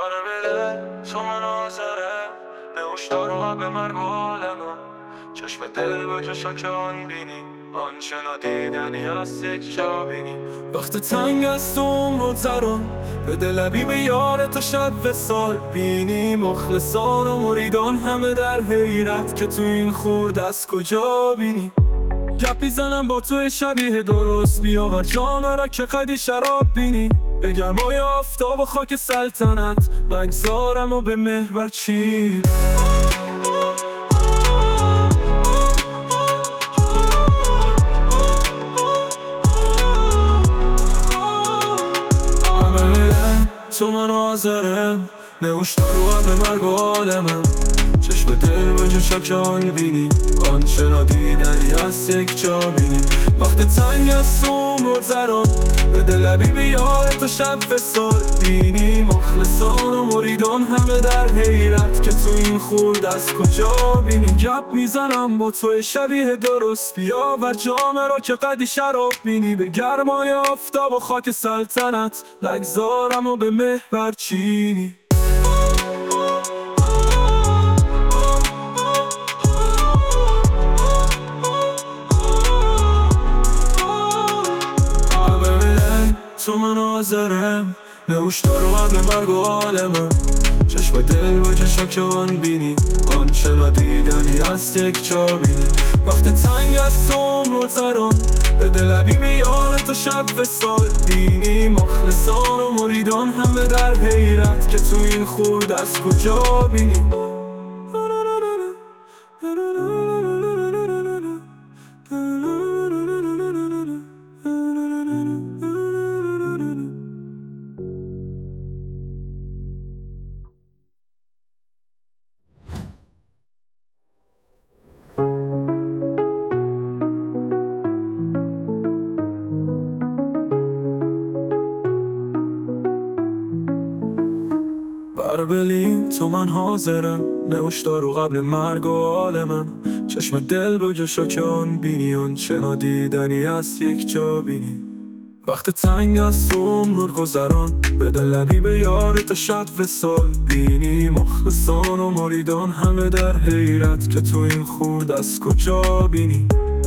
بره تو مناظره نوشتار و به مرگ و عالمه چشم دل با چشم که آن بینی آنچه نادیدنی از یک جا بینی وقت تنگ از تو عمر گذران به دلبی به یار تو شب وصال بینی مخلصان و مریدان همه در حیرت که تو این خورد از کجا بینی گپ میزنم با تو شبیه درست بیاور جامه را که قدی شراب بینی به گرمای آفتاب و خاک سلطنت بگذارم و به محور چین تو مناظرم نوشتار و به مرگ و عالمم چشم دل به چشم که آن بینی آنچه نادیدنی از یک جا بینی وقت تنگ از تو عمر گذران به دلبی به یار تو شب وصال بینی مخلصان و مریدان همه در حیرت که تو این خورد از کجا بینی گپ میزنم با تو شبیه درست بیاور جامه را که قدی شراب بینی به گرمای آفتاب و خاک سلطنت بگذارم و به محور چینی تو مناظرم نوشتار و به مرگ و عالمم چشم دل با چشم که آن بینی آنچه نادیدنی از یک جا بینی وقت تنگ از تو عمر گذران به دلبی به یار تو شب وصال بینی مخلصان و مریدان همه در حیرت که تو این خورد از کجا بینی بربلین تو من حاضرم نوشتار و قبل مرگ و عالمم چشم دل به جشا که آن بینی آنچه نادیدنی از یک جا بینی وقت تنگ از تو عمر گذران به دلبی به یار تو شب وصال بینی مخلصان و مریدان همه در حیرت که تو این خورد از کجا بینی